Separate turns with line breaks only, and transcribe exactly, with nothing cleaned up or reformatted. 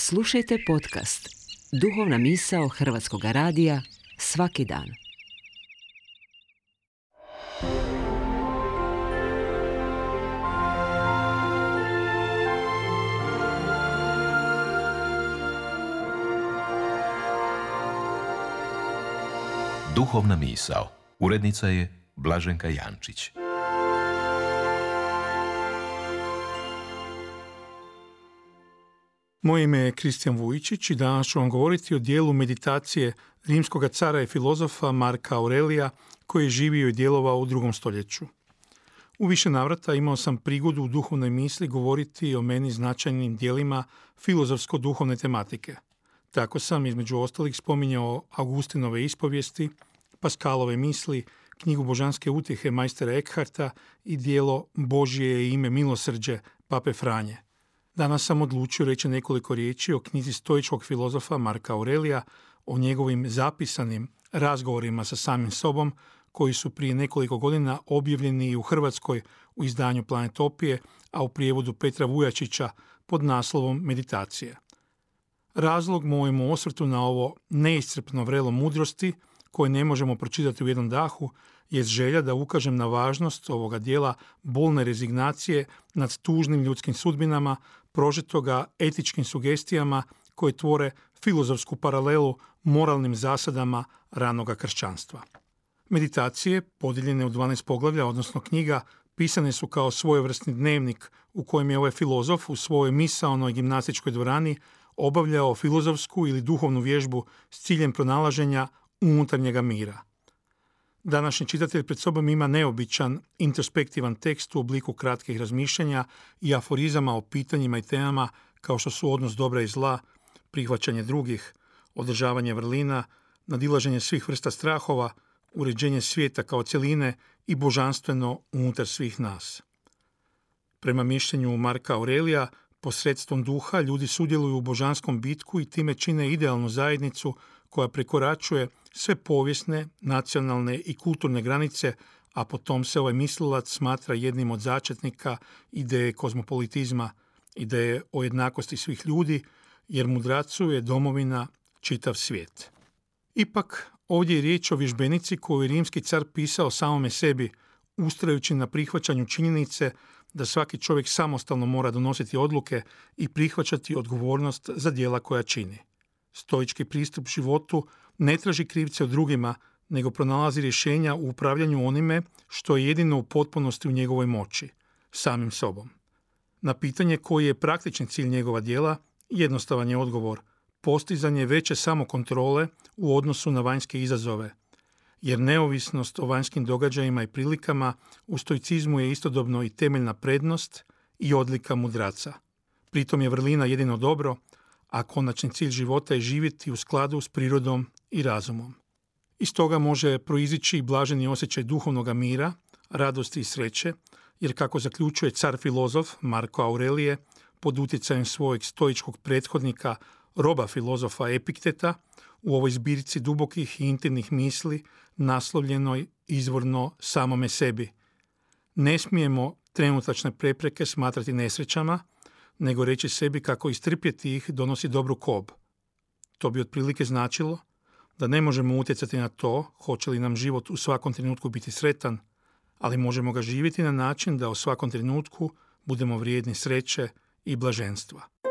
Slušajte podcast Duhovna misao Hrvatskog radija svaki dan.
Duhovna misao. Urednica je Blaženka Jančić.
Moje ime je Kristijan Vujičić i danas ću vam govoriti o dijelu meditacije rimskog cara i filozofa Marka Aurelija koji je živio i djelovao u drugom stoljeću. U više navrata imao sam prigodu u duhovnoj misli govoriti o meni značajnim dijelima filozofsko-duhovne tematike. Tako sam između ostalih spominjao Augustinove ispovijesti, Pascalove misli, knjigu Božanske utjehe majstera Eckharta i dijelo Božje je ime milosrđe Pape Franje. Danas sam odlučio reći nekoliko riječi o knjizi stoičkog filozofa Marka Aurelija, o njegovim zapisanim razgovorima sa samim sobom, koji su prije nekoliko godina objavljeni i u Hrvatskoj u izdanju Planetopije, a u prijevodu Petra Vujačića pod naslovom Meditacije. Razlog mojemu osvrtu na ovo neiscrpno vrelo mudrosti, koje ne možemo pročitati u jednom dahu, je želja da ukažem na važnost ovoga dijela bolne rezignacije nad tužnim ljudskim sudbinama, prožetoga etičkim sugestijama koje tvore filozofsku paralelu moralnim zasadama ranoga kršćanstva. Meditacije, podijeljene u dvanaest poglavlja, odnosno knjiga, pisane su kao svojevrsni dnevnik u kojem je ovaj filozof u svojoj misaonoj gimnastičkoj dvorani obavljao filozofsku ili duhovnu vježbu s ciljem pronalaženja unutarnjega mira. Današnji čitatelj pred sobom ima neobičan, introspektivan tekst u obliku kratkih razmišljanja i aforizama o pitanjima i temama kao što su odnos dobra i zla, prihvaćanje drugih, održavanje vrlina, nadilaženje svih vrsta strahova, uređenje svijeta kao cjeline i božanstveno unutar svih nas. Prema mišljenju Marka Aurelija, posredstvom duha ljudi sudjeluju u božanskom bitku i time čine idealnu zajednicu koja prekoračuje sve povijesne, nacionalne i kulturne granice, a potom se ovaj mislilac smatra jednim od začetnika ideje kozmopolitizma, ideje o jednakosti svih ljudi, jer mudracu je domovina čitav svijet. Ipak, ovdje je riječ o vježbenici koju je rimski car pisao samome sebi, ustrajući na prihvaćanju činjenice da svaki čovjek samostalno mora donositi odluke i prihvaćati odgovornost za djela koja čini. Stoički pristup životu ne traži krivce od drugima, nego pronalazi rješenja u upravljanju onime što je jedino u potpunosti u njegovoj moći, samim sobom. Na pitanje koji je praktični cilj njegova djela, jednostavan je odgovor: postizanje veće samokontrole u odnosu na vanjske izazove, jer neovisnost o vanjskim događajima i prilikama u stoicizmu je istodobno i temeljna prednost i odlika mudraca. Pritom je vrlina jedino dobro, a konačni cilj života je živjeti u skladu s prirodom i razumom. Iz toga može proizići i blaženi osjećaj duhovnog mira, radosti i sreće, jer kako zaključuje car filozof Marko Aurelije pod utjecajem svojeg stoičkog prethodnika, roba filozofa Epikteta, u ovoj zbirci dubokih i intimnih misli naslovljenoj izvorno samome sebi: ne smijemo trenutačne prepreke smatrati nesrećama, nego reći sebi kako istrpjeti ih donosi dobru kob. To bi otprilike značilo da ne možemo utjecati na to hoće li nam život u svakom trenutku biti sretan, ali možemo ga živjeti na način da u svakom trenutku budemo vrijedni sreće i blaženstva.